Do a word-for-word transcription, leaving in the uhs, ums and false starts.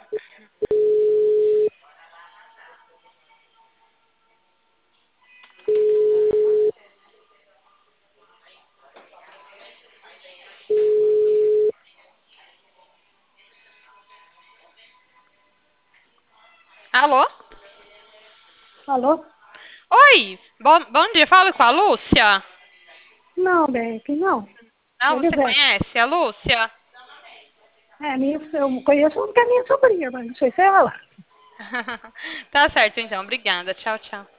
Alô? Alô? Oi, bom, bom dia, falo com a Lúcia. Não, bem, aqui não. Não, você Elizete. conhece a Lúcia? É, minha, eu conheço porque é minha sobrinha, mas não sei se é ela. Tá certo então, obrigada. Tchau, tchau.